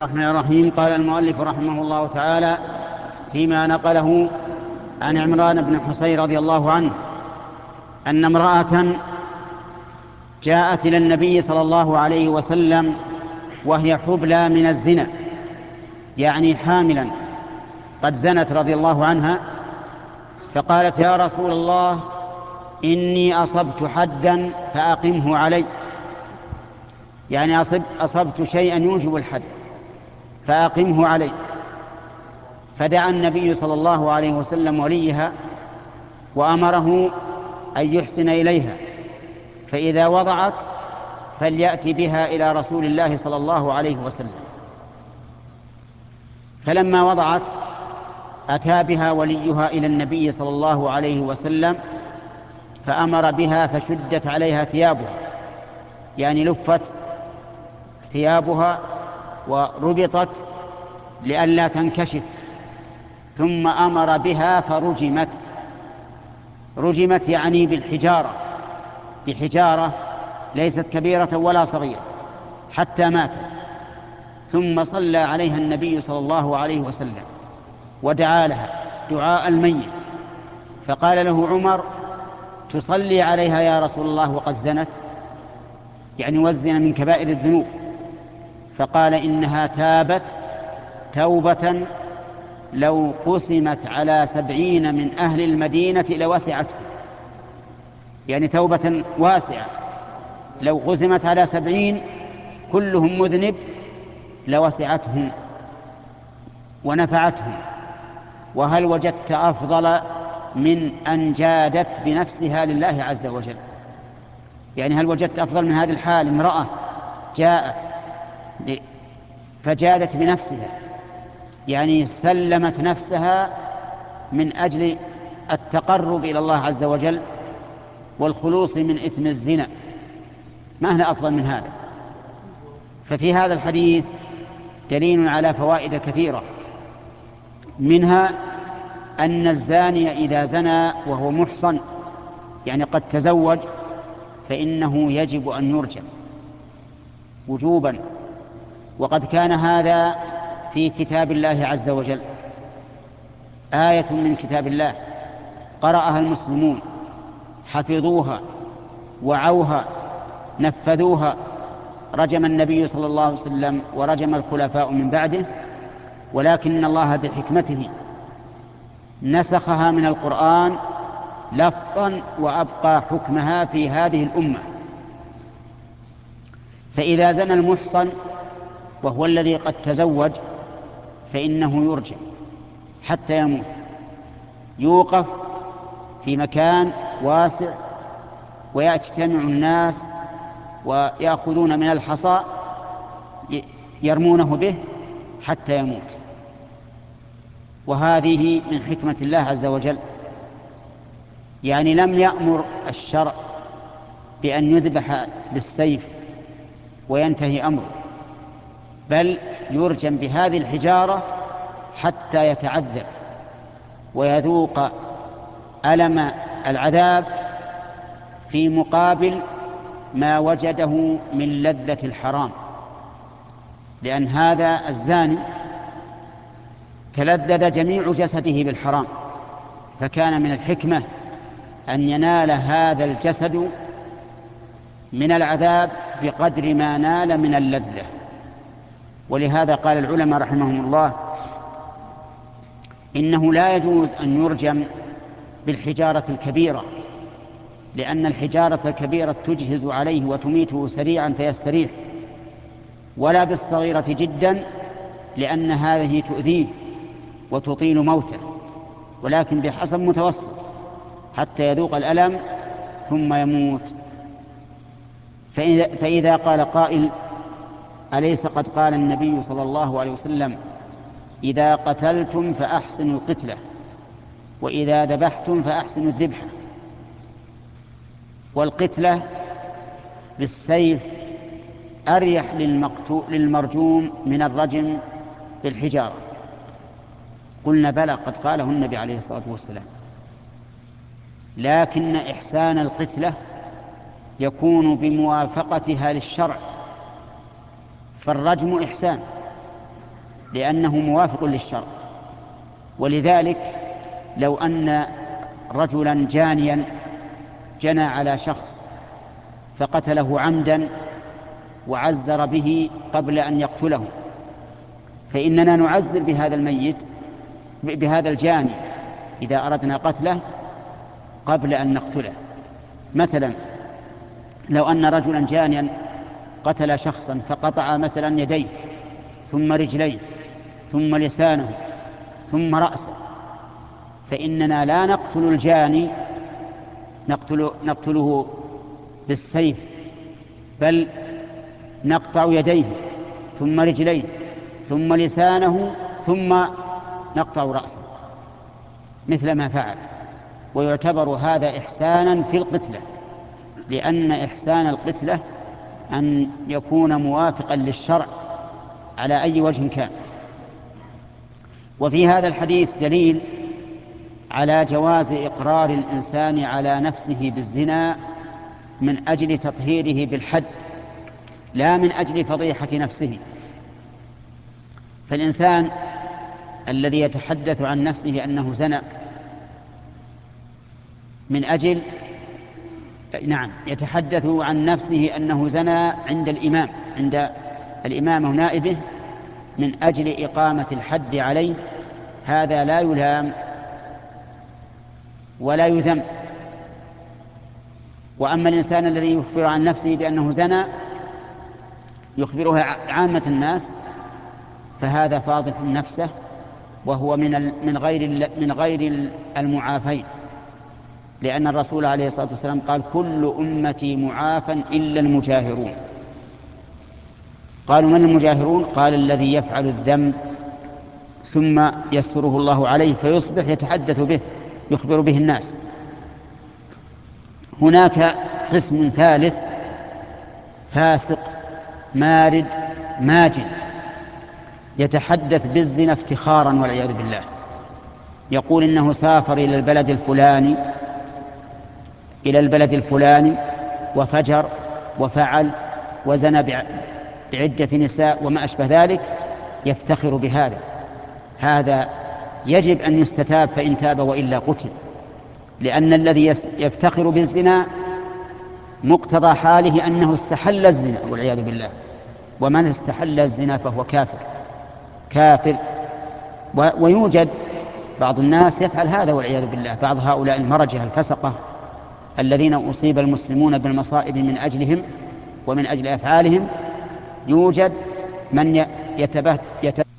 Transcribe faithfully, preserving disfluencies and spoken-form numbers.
الرحمن الرحيم. قال المؤلف رحمه الله تعالى فيما نقله عن عمران بن حصين رضي الله عنه أن امرأة جاءت إلى النبي صلى الله عليه وسلم وهي حبلى من الزنا، يعني حاملا قد زنت رضي الله عنها، فقالت: يا رسول الله، إني أصبت حدا فأقمه علي، يعني أصب أصبت شيئا يوجب الحد فأقمه علي. فدعا النبي صلى الله عليه وسلم وليها وأمره أن يحسن إليها، فإذا وضعت فليأتي بها إلى رسول الله صلى الله عليه وسلم. فلما وضعت أتى بها وليها إلى النبي صلى الله عليه وسلم فأمر بها فشدت عليها ثيابها، يعني لفت ثيابها وربطت لئلا تنكشف، ثم أمر بها فرجمت. رجمت يعني بالحجارة، بحجارة ليست كبيرة ولا صغيرة، حتى ماتت. ثم صلى عليها النبي صلى الله عليه وسلم ودعا لها دعاء الميت، فقال له عمر: تصلي عليها يا رسول الله وقد زنت؟ يعني والزنا من كبائر الذنوب. فقال: إنها تابت توبة لو قسمت على سبعين من أهل المدينة لوسعته، يعني توبة واسعة لو قسمت على سبعين كلهم مذنب لوسعتهم ونفعتهم. وهل وجدت أفضل من أن جادت بنفسها لله عز وجل؟ يعني هل وجدت أفضل من هذه الحال؟ امرأة جاءت فجادت بنفسها، يعني سلمت نفسها من أجل التقرب إلى الله عز وجل والخلوص من إثم الزنا، ما هنا أفضل من هذا؟ ففي هذا الحديث دليل على فوائد كثيرة، منها أن الزاني إذا زنى وهو محصن، يعني قد تزوج، فإنه يجب أن يرجم وجوبا. وقد كان هذا في كتاب الله عز وجل، آية من كتاب الله قرأها المسلمون، حفظوها، وعوها، نفذوها، رجم النبي صلى الله عليه وسلم ورجم الخلفاء من بعده، ولكن الله بحكمته نسخها من القرآن لفظا وأبقى حكمها في هذه الأمة. فإذا زنى المحصن وهو الذي قد تزوج فإنه يرجم حتى يموت، يوقف في مكان واسع ويجتمع الناس ويأخذون من الحصى يرمونه به حتى يموت. وهذه من حكمة الله عز وجل، يعني لم يأمر الشرع بأن يذبح بالسيف وينتهي أمره، بل يرجم بهذه الحجارة حتى يتعذب ويذوق ألم العذاب في مقابل ما وجده من لذة الحرام. لأن هذا الزاني تلذذ جميع جسده بالحرام، فكان من الحكمة أن ينال هذا الجسد من العذاب بقدر ما نال من اللذة. ولهذا قال العلماء رحمهم الله: إنه لا يجوز أن يرجم بالحجارة الكبيرة، لأن الحجارة الكبيرة تجهز عليه وتميته سريعا فيستريح، ولا بالصغيرة جدا، لأن هذه تؤذيه وتطيل موته، ولكن بحسب متوسط حتى يذوق الألم ثم يموت. فإذا, فإذا قال قائل: أليس قد قال النبي صلى الله عليه وسلم: إذا قتلتم فأحسنوا القتلة، وإذا ذبحتم فأحسنوا الذبحة؟ والقتلة بالسيف أريح للمرجوم من الرجم بالحجارة. قلنا: بلى، قد قاله النبي عليه الصلاة والسلام، لكن إحسان القتلة يكون بموافقتها للشرع، فالرجم إحسان لأنه موافق للشرع. ولذلك لو أن رجلا جانيا جنى على شخص فقتله عمدا وعزر به قبل أن يقتله، فإننا نعزر بهذا الميت بهذا الجاني إذا أردنا قتله قبل أن نقتله. مثلا لو أن رجلا جانيا قتل شخصا فقطع مثلا يديه ثم رجليه ثم لسانه ثم رأسه، فإننا لا نقتل الجاني نقتل نقتله بالسيف، بل نقطع يديه ثم رجليه ثم لسانه ثم نقطع رأسه مثل ما فعل. ويعتبر هذا إحسانا في القتلة، لأن إحسان القتلة أن يكون موافقا للشرع على أي وجه كان. وفي هذا الحديث دليل على جواز إقرار الإنسان على نفسه بالزنا من أجل تطهيره بالحد، لا من أجل فضيحة نفسه. فالإنسان الذي يتحدث عن نفسه أنه زنى من أجل نعم يتحدث عن نفسه أنه زنى عند الإمام عند الإمام ونائبه من أجل إقامة الحد عليه، هذا لا يلام ولا يذم. وأما الإنسان الذي يخبر عن نفسه بأنه زنى يخبرها عامة الناس فهذا فاضح نفسه، وهو من من غير من غير المعافين، لأن الرسول عليه الصلاة والسلام قال: كل أمتي معافى إلا المجاهرون. قالوا: من المجاهرون؟ قال: الذي يفعل الذنب ثم يستره الله عليه فيصبح يتحدث به يخبر به الناس. هناك قسم ثالث فاسق مارد ماجن يتحدث بالزنا افتخارا والعياذ بالله، يقول إنه سافر إلى البلد الفلاني إلى البلد الفلاني وفجر وفعل وزنى بعدة نساء وما أشبه ذلك، يفتخر بهذا. هذا يجب أن يستتاب فإن تاب وإلا قتل، لأن الذي يفتخر بالزنا مقتضى حاله أنه استحل الزنا والعياذ بالله، ومن استحل الزنا فهو كافر كافر. ويوجد بعض الناس يفعل هذا والعياذ بالله، بعض هؤلاء المرجة الفسقة الذين أصيب المسلمون بالمصائب من أجلهم ومن أجل أفعالهم، يوجد من يتبه